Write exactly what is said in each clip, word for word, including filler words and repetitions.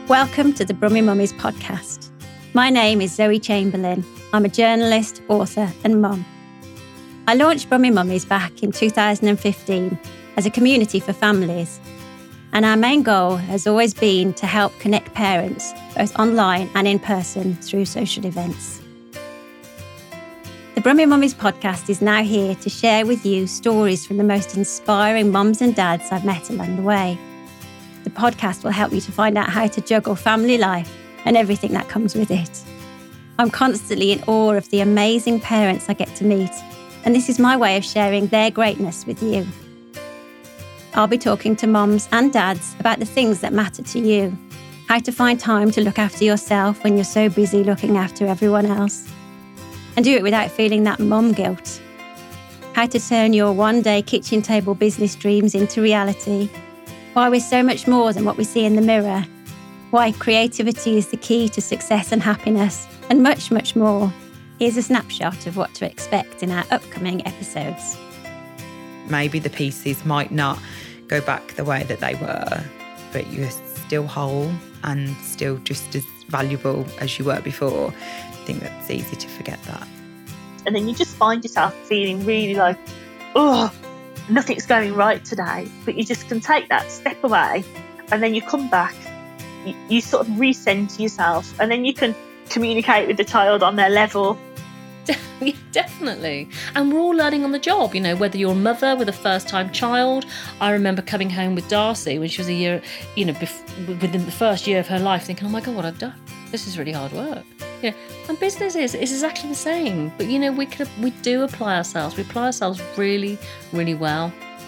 Welcome to the Brummy Mummies podcast. My name is Zoe Chamberlain. I'm a journalist, author and mum. I launched Brummy Mummies back in two thousand fifteen as a community for families, and our main goal has always been to help connect parents, both online and in person, through social events. The Brummy Mummies podcast is now here to share with you stories from the most inspiring mums and dads I've met along the way. The podcast will help you to find out how to juggle family life and everything that comes with it. I'm constantly in awe of the amazing parents I get to meet, and this is my way of sharing their greatness with you. I'll be talking to mums and dads about the things that matter to you, how to find time to look after yourself when you're so busy looking after everyone else, and do it without feeling that mum guilt, how to turn your one-day kitchen table business dreams into reality, why we're so much more than what we see in the mirror, why creativity is the key to success and happiness, and much, much more. Here's a snapshot of what to expect in our upcoming episodes. Maybe the pieces might not go back the way that they were, but you're still whole and still just as valuable as you were before. I think that's easy to forget that. And then you just find yourself feeling really like, oh, nothing's going right today. But you just can take that step away and then you come back, you, you sort of recenter yourself, and then you can communicate with the child on their level. Yeah, definitely. And we're all learning on the job, you know, whether you're a mother with a first-time child. I remember coming home with Darcy when she was a year, you know, bef- within the first year of her life, thinking, oh my God, what I've done. This is really hard work. You know, and business is, is exactly the same. But, you know, we could, we do apply ourselves. We apply ourselves really, really well.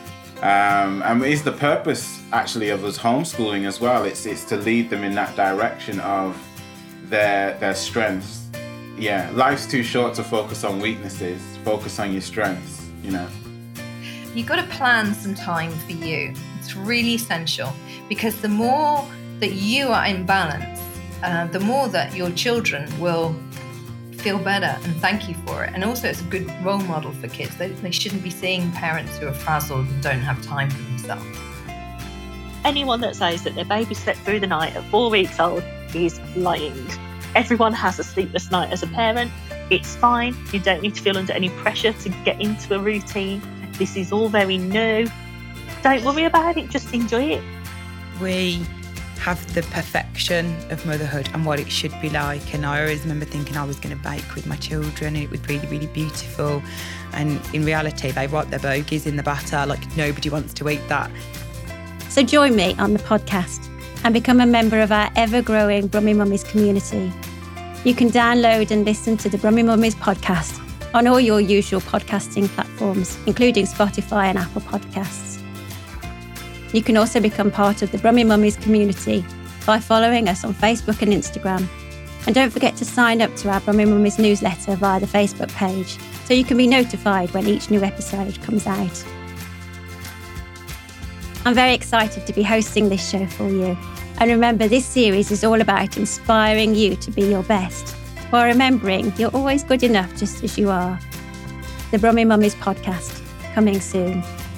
Um, and it's the purpose, actually, of us homeschooling as well. It's it's to lead them in that direction of their their strengths. Yeah, life's too short to focus on weaknesses. Focus on your strengths, you know. You've got to plan some time for you. It's really essential, because the more that you are in balance, uh, the more that your children will feel better and thank you for it. And also it's a good role model for kids. They, they shouldn't be seeing parents who are frazzled and don't have time for themselves. Anyone that says that their baby slept through the night at four weeks old is lying. Everyone has a sleepless night as a parent. It's fine. You don't need to feel under any pressure to get into a routine. This is all very new. Don't worry about it. Just enjoy it. We have the perfection of motherhood and what it should be like. And I always remember thinking I was going to bake with my children and it was really, really beautiful. And in reality, they write their bogies in the batter. Like, nobody wants to eat that. So join me on the podcast and become a member of our ever-growing Brummy Mummies community. You can download and listen to the Brummy Mummies podcast on all your usual podcasting platforms, including Spotify and Apple Podcasts. You can also become part of the Brummy Mummies community by following us on Facebook and Instagram. And don't forget to sign up to our Brummy Mummies newsletter via the Facebook page so you can be notified when each new episode comes out. I'm very excited to be hosting this show for you. And remember, this series is all about inspiring you to be your best, while remembering you're always good enough just as you are. The Brummy Mummies podcast, coming soon.